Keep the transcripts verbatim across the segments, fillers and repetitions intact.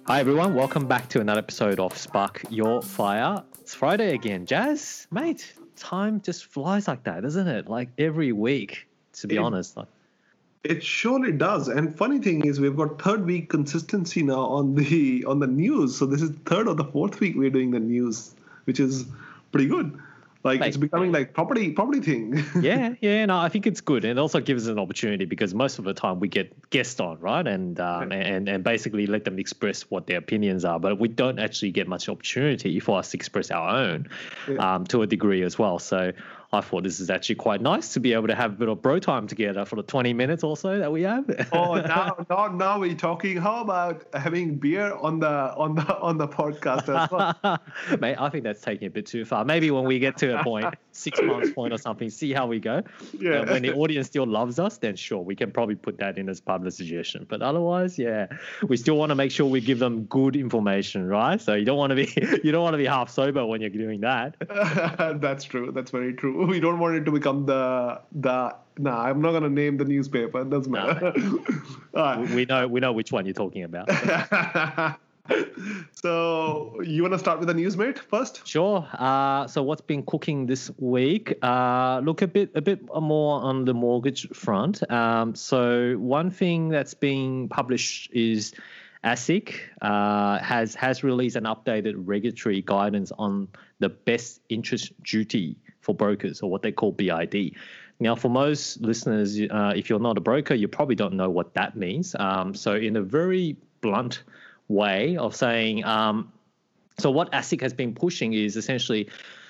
Hi everyone, welcome back to another episode of Spark Your Fire. It's Friday again, Jazz, mate. Time just flies like that, doesn't it? Like every week, to be It- honest. Like, It surely does. And funny thing is, we've got third week consistency now on the on the news. So this is third or the fourth week we're doing the news, which is pretty good. Like Mate. it's becoming like property property thing. yeah, yeah, no, I think it's good, and it also gives us an opportunity because most of the time we get guests on, right, and um, and and basically let them express what their opinions are, but we don't actually get much opportunity for us to express our own, Yeah. um, to a degree as well. So I thought this is actually quite nice to be able to have a bit of bro time together for the twenty minutes or so that we have. Oh, now, now, now we're talking. How about having beer on the on the on the podcast as well? Mate, I think that's taking it a bit too far. Maybe when we get to a point, six months point or something, see how we go. Yeah. Uh, when the audience still loves us, then sure, we can probably put that in as part of the suggestion. But otherwise, yeah, we still want to make sure we give them good information, right? So you don't want to be you don't want to be half sober when you're doing that. That's true. That's very true. We don't want it to become the the. Nah, I'm not gonna name the newspaper. It doesn't No. matter. All right. We know we know which one you're talking about. So you want to start with the news, mate, first? Sure. Uh, so what's been cooking this week? Uh, look a bit a bit more on the mortgage front. Um, so one thing that's being published is ASIC uh, has has released an updated regulatory guidance on the best interest duty for brokers, or what they call B I D. Now, for most listeners, uh, if you're not a broker, you probably don't know what that means. Um, so in a very blunt way of saying, um, so what ASIC has been pushing is essentially,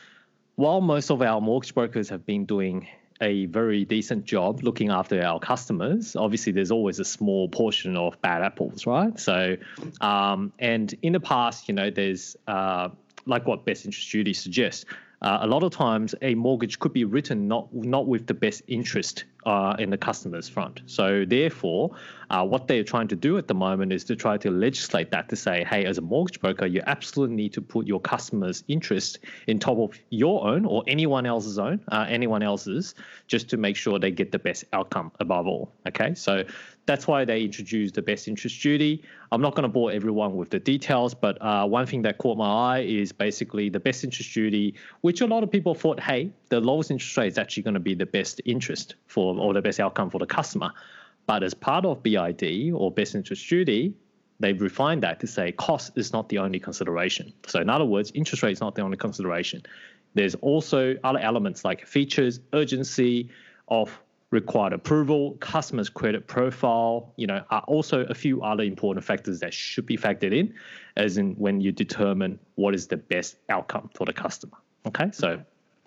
while most of our mortgage brokers have been doing a very decent job looking after our customers, obviously there's always a small portion of bad apples, right? So, um, and in the past, you know, there's uh, like what best interest duty suggests. Uh, a lot of times, a mortgage could be written not not with the best interest uh, in the customer's front. So therefore, uh, what they're trying to do at the moment is to try to legislate that to say, hey, as a mortgage broker, you absolutely need to put your customer's interest in top of your own or anyone else's own, uh, anyone else's, just to make sure they get the best outcome above all. Okay, so that's why they introduced the best interest duty. I'm not going to bore everyone with the details, but uh, one thing that caught my eye is basically the best interest duty, which a lot of people thought, hey, the lowest interest rate is actually going to be the best interest for, or the best outcome for the customer. But as part of B I D or best interest duty, they've refined that to say cost is not the only consideration. So in other words, interest rate is not the only consideration. There's also other elements like features, urgency of required approval, customer's credit profile, you know, are also a few other important factors that should be factored in, as in when you determine what is the best outcome for the customer. Okay, so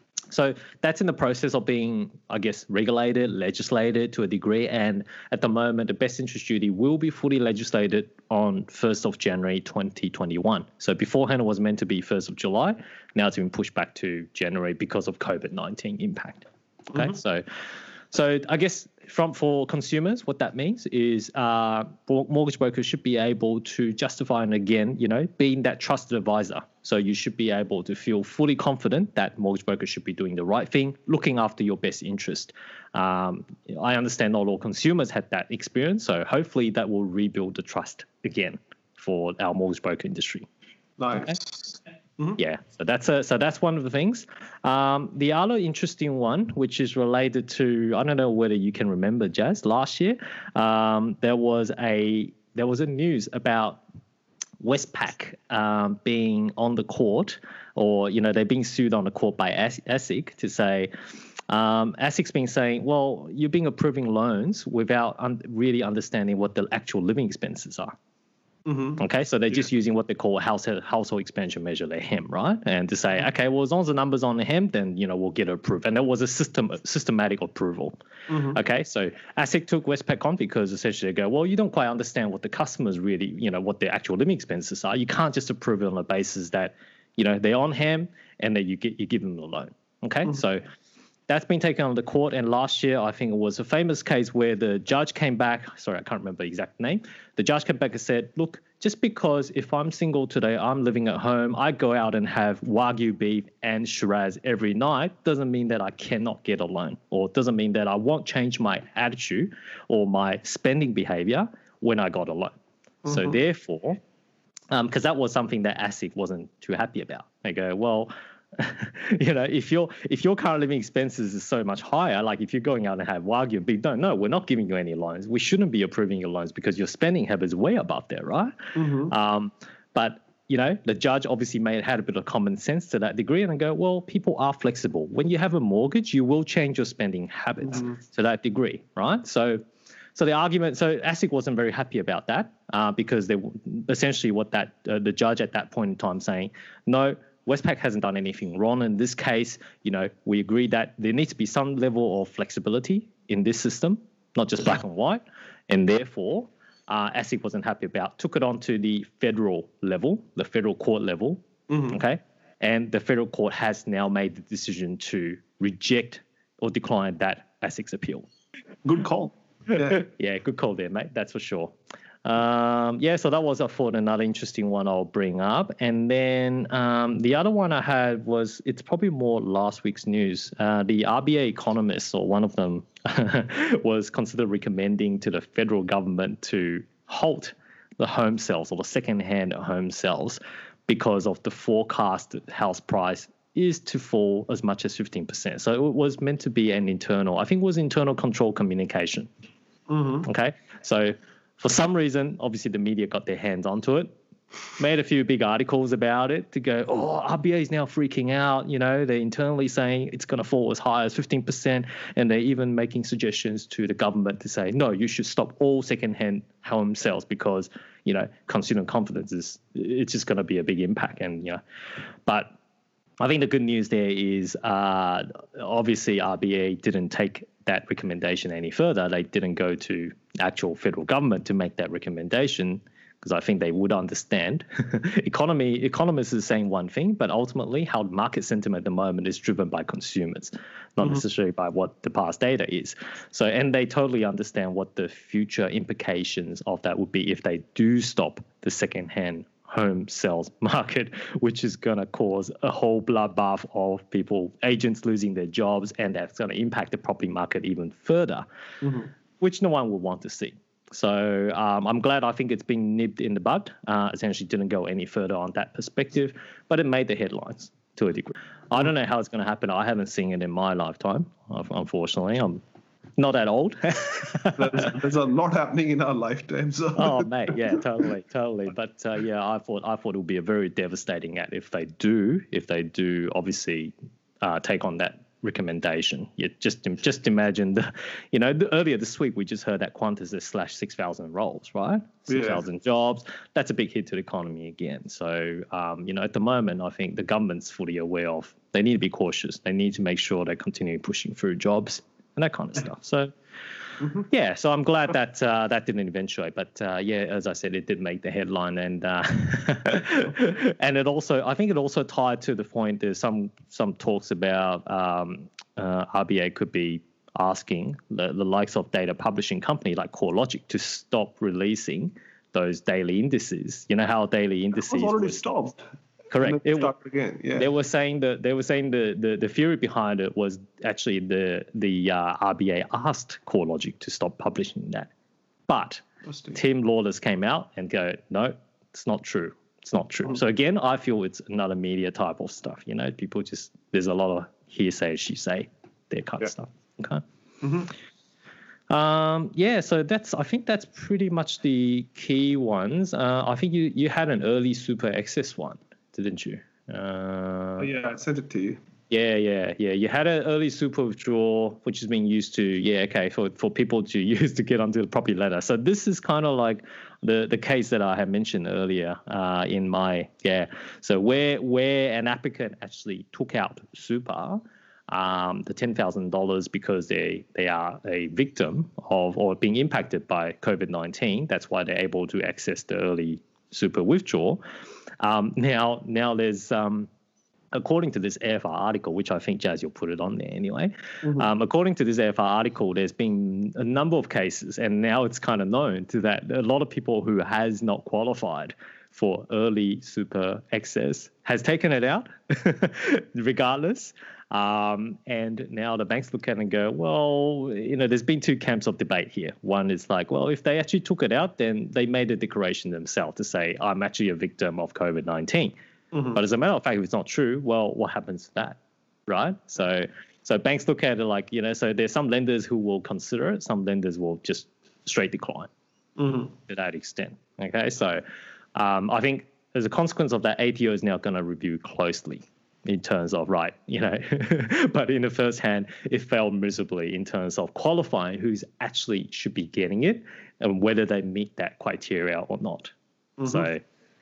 so that's in the process of being, I guess, regulated, legislated to a degree, and at the moment, the best interest duty will be fully legislated on first of January twenty twenty-one. So beforehand, it was meant to be first of July. Now it's been pushed back to January because of COVID nineteen impact. Okay, Mhm. so. So I guess from for consumers, what that means is uh, mortgage brokers should be able to justify, and again, you know, being that trusted advisor. So you should be able to feel fully confident that mortgage brokers should be doing the right thing, looking after your best interest. Um, I understand not all consumers had that experience, so hopefully that will rebuild the trust again for our mortgage broker industry. Nice. Yeah, so that's a, so that's one of the things. Um, the other interesting one, which is related to, I don't know whether you can remember, Jazz, last year um, there was a there was a news about Westpac um, being on the court, or you know they're being sued on the court by ASIC to say. Um, ASIC's been saying, well, you've been approving loans without un- really understanding what the actual living expenses are. Mm-hmm. Okay, so they're Yeah. just using what they call a household household expenditure measure, their H E M, right? And to say, okay, well, as long as the numbers on the H E M, then you know we'll get it approved. And there was a system systematic approval. Mhm. Okay, so ASIC took Westpac on because essentially they go, well, you don't quite understand what the customers really, you know, what their actual living expenses are. You can't just approve it on the basis that, you know, they're on H E M and then you get you give them the loan. Okay, Mhm. so that's been taken on the court, and last year I think it was a famous case where the judge came back. Sorry, I can't remember the exact name. The judge came back and said, "Look, just because if I'm single today, I'm living at home, I go out and have Wagyu beef and Shiraz every night, doesn't mean that I cannot get a loan, or doesn't mean that I won't change my attitude or my spending behavior when I got a loan." Mm-hmm. So therefore, because um, that was something that ASIC wasn't too happy about. They go, well, you know, if your if your current living expenses is so much higher, like if you're going out and have Wagyu and big, no, no, we're not giving you any loans. We shouldn't be approving your loans because your spending habits way above there, right? Mm-hmm. Um, but you know, the judge obviously made had a bit of common sense to that degree, and I go, well, people are flexible. When you have a mortgage, you will change your spending habits mm-hmm. to that degree, right? So. So the argument, so ASIC wasn't very happy about that uh, because they essentially what that uh, the judge at that point in time saying, no, Westpac hasn't done anything wrong in this case. You know, we agree that there needs to be some level of flexibility in this system, not just black and white, and therefore uh, ASIC wasn't happy about. Took it on to the federal level, the federal court level, mm-hmm. okay, and the federal court has now made the decision to reject or decline that ASIC's appeal. Good call. Yeah. yeah, good call there, mate. That's for sure. Um, yeah, so that was, I thought, another interesting one I'll bring up. And then um, the other one I had was, it's probably more last week's news. Uh, the R B A economists, or one of them, was considered recommending to the federal government to halt the home sales or the second-hand home sales because of the forecast house price is to fall as much as fifteen percent. So it was meant to be an internal, I think it was internal control communication. Mm-hmm. Okay. So for some reason, obviously the media got their hands onto it, made a few big articles about it to go, oh, R B A is now freaking out. You know, they're internally saying it's going to fall as high as fifteen percent. And they're even making suggestions to the government to say, no, you should stop all secondhand home sales because, you know, consumer confidence is, it's just going to be a big impact. And, you know, but I think the good news there is uh, obviously R B A didn't take that recommendation any further. They didn't go to actual federal government to make that recommendation because I think they would understand. Economy economists are saying one thing, but ultimately how market sentiment at the moment is driven by consumers, not mm-hmm. necessarily by what the past data is. So, and they totally understand what the future implications of that would be if they do stop the second-hand home sales market, which is going to cause a whole bloodbath of people, agents losing their jobs, and that's going to impact the property market even further, mm-hmm. which no one would want to see. So um, I'm glad I think it's been nipped in the bud. Uh, essentially didn't go any further on that perspective, but it made the headlines to a degree. I don't know how it's going to happen. I haven't seen it in my lifetime, unfortunately. I'm not that old. there's, there's a lot happening in our lifetime. So. Oh, mate, yeah, totally, totally. But uh, yeah, I thought I thought it would be a very devastating act if they do, if they do, obviously uh, take on that recommendation. You just just imagine the, you know, the, earlier this week we just heard that Qantas has slashed six thousand roles, right? Six thousand yeah. jobs. That's a big hit to the economy again. So um, you know, at the moment, I think the government's fully aware of they need to be cautious. They need to make sure they continue pushing through jobs and that kind of stuff. So, mm-hmm. yeah, so I'm glad that uh, that didn't eventuate. But, uh, yeah, as I said, it did make the headline. And uh, and it also, I think it also tied to the point, there's some some talks about um, uh, R B A could be asking the, the likes of data publishing company like CoreLogic to stop releasing those daily indices. You know how daily indices... It was already was, stopped. Correct. It started again. Yeah. They were saying that they were saying the, the, the theory behind it was actually the the uh, R B A asked CoreLogic to stop publishing that, but Tim Lawless came out and go, no, it's not true. It's not true. Mm-hmm. So again, I feel it's another media type of stuff. You know, people just there's a lot of hearsay, she say, that kind yeah. of stuff. Okay. Mm-hmm. Um, yeah, so that's I think that's pretty much the key ones. Uh, I think you you had an early super excess one, didn't you? Uh, oh, yeah, I sent it to you. Yeah, yeah, yeah. You had an early super withdrawal, which has been used to, yeah, okay, for, for people to use to get onto the property ladder. So this is kind of like the, the case that I had mentioned earlier uh, in my, yeah. So where where an applicant actually took out super, um, the ten thousand dollars because they, they are a victim of or being impacted by COVID nineteen. That's why they're able to access the early super withdrawal. Um, now, now there's, um, according to this A F R article, which I think, Jazz, you'll put it on there anyway. Mm-hmm. Um, according to this A F R article, there's been a number of cases, and now it's kind of known to that a lot of people who has not qualified for early super excess has taken it out regardless. Um, and now the banks look at it and go, well, you know, there's been two camps of debate here. One is like, well, if they actually took it out, then they made a declaration themselves to say, I'm actually a victim of COVID nineteen. Mm-hmm. But as a matter of fact, if it's not true, well, what happens to that, right? So, so banks look at it like, you know, so there's some lenders who will consider it. Some lenders will just straight decline mm-hmm. to that extent. Okay, so um, I think as a consequence of that, A T O is now going to review closely in terms of, right, you know, but in the first hand, it failed miserably in terms of qualifying who's actually should be getting it and whether they meet that criteria or not. Mm-hmm. So,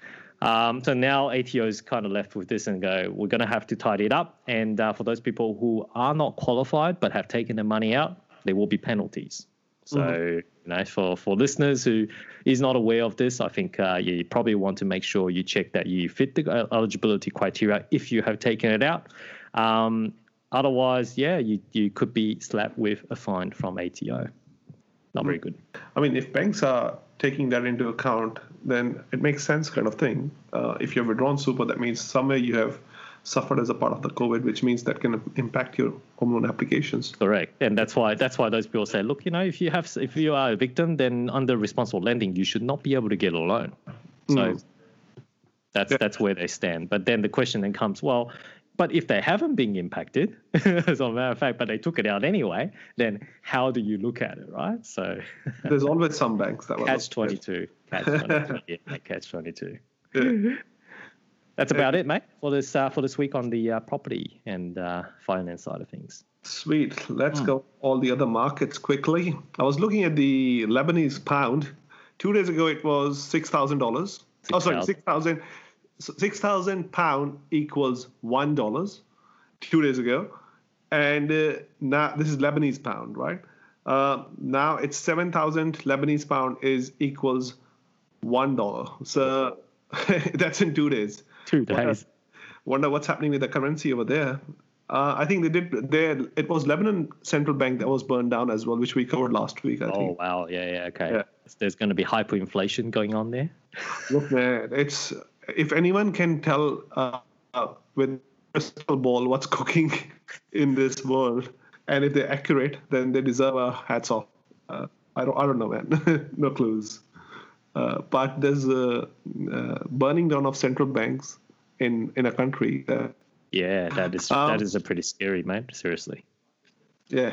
um, so now A T O is kind of left with this and go, we're going to have to tidy it up. And uh, for those people who are not qualified but have taken the money out, there will be penalties. So, mm-hmm. you know, for, for listeners who is not aware of this, I think uh, you probably want to make sure you check that you fit the eligibility criteria if you have taken it out. Um, otherwise, yeah, you, you could be slapped with a fine from A T O. Not mm-hmm. very good. I mean, if banks are taking that into account, then it makes sense kind of thing. Uh, if you have withdrawn super, that means somewhere you have suffered as a part of the COVID, which means that can impact your home loan applications. Correct, and that's why that's why those people say, look, you know, if you have if you are a victim, then under responsible lending, you should not be able to get a loan. So mm. that's yeah. that's where they stand. But then the question then comes, well, but if they haven't been impacted, as a matter of fact, but they took it out anyway, then how do you look at it, right? So there's always some banks that catch twenty-two, catch twenty-two, yeah, catch twenty-two. Yeah. That's about it, mate, for this uh, for this week on the uh, property and uh, finance side of things. Sweet. Let's mm. go all the other markets quickly. I was looking at the Lebanese pound. Two days ago, it was six thousand dollars. Oh, sorry, six thousand. Six thousand pound equals one dollars. Two days ago, and uh, now this is Lebanese pound, right? Uh, now it's seven thousand Lebanese pound is equals one dollar. So that's in two days. Two days. Wonder, wonder what's happening with the currency over there. Uh, I think they did there. It was Lebanon Central Bank that was burned down as well, which we covered last week. I oh, think. wow. Yeah, yeah, okay. Yeah. There's going to be hyperinflation going on there. Look, man, it's if anyone can tell uh, uh, with crystal ball what's cooking in this world, and if they're accurate, then they deserve a hats off. Uh, I don't, I don't know, man. No clues. Uh, but there's a uh, burning down of central banks in, in a country. That, yeah, that is um, that is a pretty scary, man. Seriously. Yeah.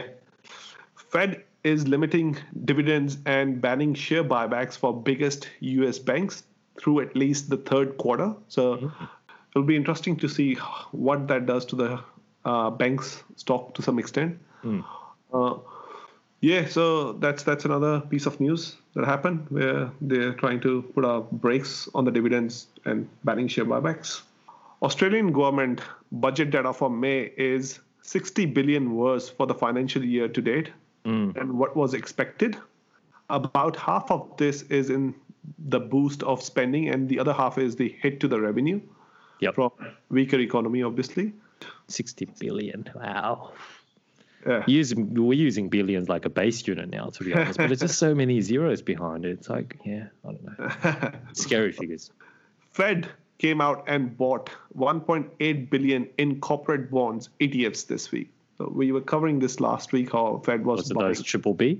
Fed is limiting dividends and banning share buybacks for biggest U S banks through at least the third quarter. So mm-hmm. it'll be interesting to see what that does to the uh, bank's stock to some extent. Mm. Uh, Yeah, so that's that's another piece of news that happened where they're trying to put a brakes on the dividends and banning share buybacks. Australian government budget data for May is sixty billion worse for the financial year to date mm. than what was expected. About half of this is in the boost of spending, and the other half is the hit to the revenue yep. from weaker economy, obviously. sixty billion, wow. Yeah. Using, we're using billions like a base unit now, to be honest, but there's just so many zeros behind it. It's like, yeah, I don't know. Scary figures. Fed came out and bought one point eight billion dollars in corporate bonds, E T Fs, this week. So we were covering this last week, how Fed was, was it buying. Those triple B?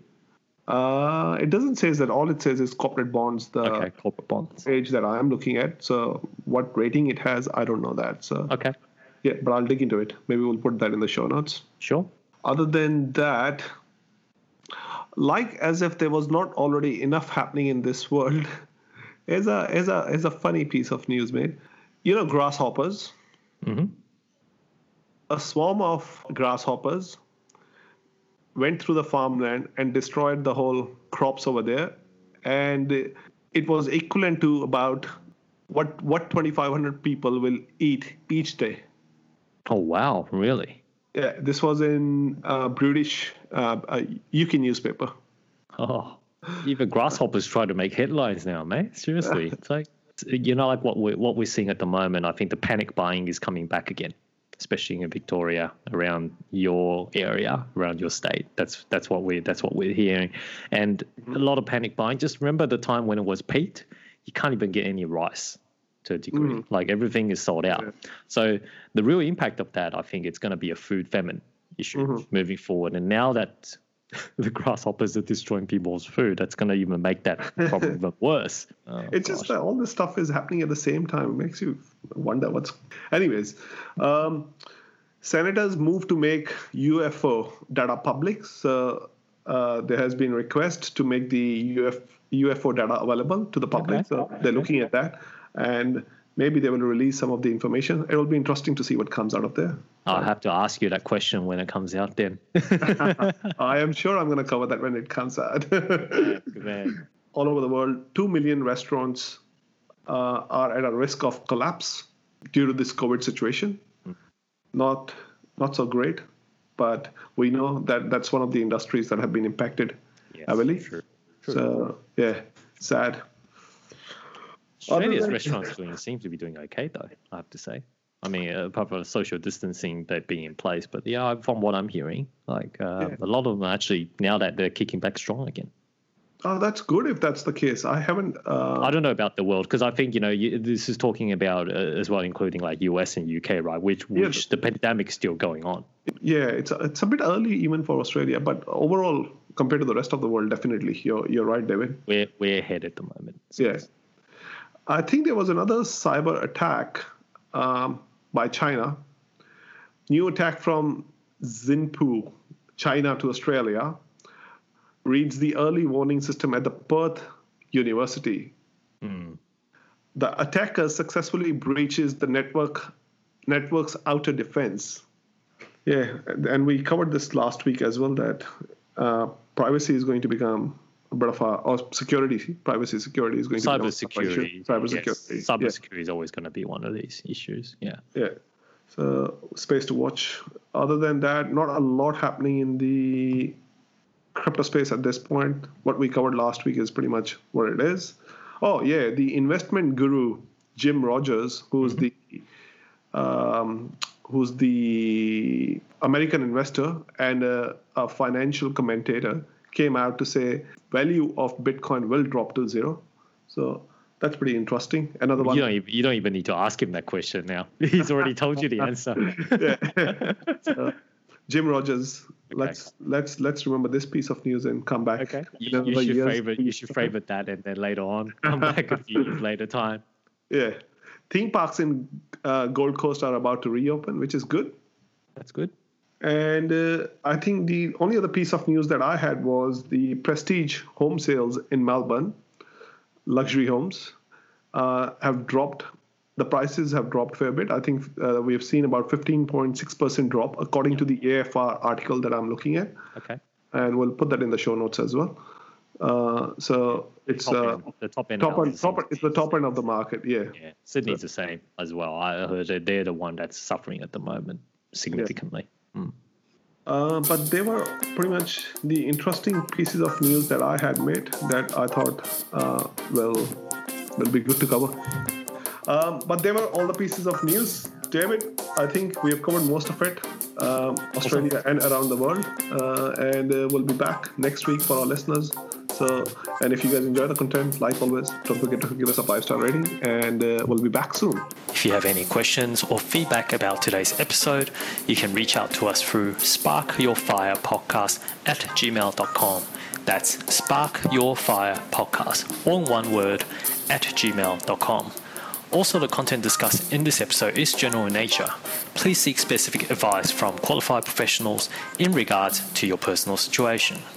Uh, it doesn't say that. All it says is corporate bonds, the okay, corporate bonds. page that I'm looking at. So what rating it has, I don't know that. So okay. Yeah, but I'll dig into it. Maybe we'll put that in the show notes. Sure. Other than that, like as if there was not already enough happening in this world, is a is a is a funny piece of news, mate. You know, grasshoppers. Mm-hmm. A swarm of grasshoppers went through the farmland and destroyed the whole crops over there, and it was equivalent to about what what twenty-five hundred people will eat each day. Oh wow! Really? Yeah, this was in uh, British uh, uh, U K newspaper. Oh, even grasshoppers try to make headlines now, mate. Seriously, it's like, you know, like what we're what we're seeing at the moment. I think the panic buying is coming back again, especially in Victoria, around your area, around your state. That's that's what we that's what we're hearing, and mm-hmm. a lot of panic buying. Just remember the time when it was peaked. You can't even get any rice to a degree. Mm. Like everything is sold out. Yeah. So the real impact of that, I think, it's going to be a food famine issue Mhm. moving forward. And now that the grasshoppers are destroying people's food, that's going to even make that problem even worse. Oh, It's just that all this stuff is happening at the same time. It makes you wonder what's. Anyways, um, senators move to make U F O data public. So uh, there has been a request to make the U F, U F O data available to the public. Okay. So they're looking at that, and maybe they will release some of the information. It will be interesting to see what comes out of there. I'll have to ask you that question when it comes out then. I am sure I'm going to cover that when it comes out. Good man. All over the world, two million restaurants uh, are at a risk of collapse due to this COVID situation. Mm. Not, not so great, but we know that that's one of the industries that have been impacted Yes, heavily. True. True. So, yeah, sad. Australia's than- restaurants doing seem to be doing okay though, I have to say. I mean, uh, apart from social distancing that being in place, but yeah, from what I'm hearing, like uh, Yeah. a lot of them are actually now that they're kicking back strong again. Oh, that's good if that's the case. I haven't. Uh, I don't know about the world because I think you know you, this is talking about uh, as well, including like U S and U K, right? Which which Yeah. the pandemic is still going on. yeah, it's a, it's a bit early even for Australia, but overall, compared to the rest of the world, definitely, you're you're right, David. We're we're ahead at the moment. So Yeah. I think there was another cyber attack um, by China. New attack from Xinpu, China to Australia, reads the early warning system at the Perth University. Mm. The attacker successfully breaches the network network's outer defense. Yeah, and we covered this last week as well, that uh, privacy is going to become a bit of a, or security, privacy security is going to become Cyber a security. Cyber yes. security. Cyber yeah. security is always going to be one of these issues. Yeah. Yeah. So space to watch. Other than that, not a lot happening in the crypto space at this point. What we covered last week is pretty much what it is. Oh yeah, the investment guru Jim Rogers, who's mm-hmm. the um, who's the American investor and a, a financial commentator, came out to say value of Bitcoin will drop to zero. So that's pretty interesting. Another one. You don't even, you don't even need to ask him that question now. He's already told you the answer. yeah. So, Jim Rogers. Okay. Let's let's let's remember this piece of news and come back. Okay. You, you should years. favorite you should favorite that and then later on come back a few years later time. Yeah. Theme parks in uh, Gold Coast are about to reopen, which is good. That's good. And uh, I think the only other piece of news that I had was the prestige home sales in Melbourne, luxury homes, uh, have dropped. The prices have dropped a fair bit. I think uh, we have seen about fifteen point six percent drop, according to the A F R article that I'm looking at. Okay. And we'll put that in the show notes as well. Uh, so it's top uh, end, the top end. top end, top, it's the top end of the market. Yeah. Yeah. Sydney's the same as well. I heard that they're the one that's suffering at the moment significantly. Yeah. Mm. Uh, but they were pretty much the interesting pieces of news that I had made that I thought uh, will will be good to cover. Um, but they were all the pieces of news. David, I think we have covered most of it, um, Australia awesome. and around the world. Uh, and uh, we'll be back next week for our listeners. So, and if you guys enjoy the content, like always, don't forget to give us a five-star rating, and uh, we'll be back soon. If you have any questions or feedback about today's episode, you can reach out to us through sparkyourfirepodcast at gmail dot com. That's sparkyourfirepodcast, all in one word, at gmail dot com. Also, the content discussed in this episode is general in nature. Please seek specific advice from qualified professionals in regards to your personal situation.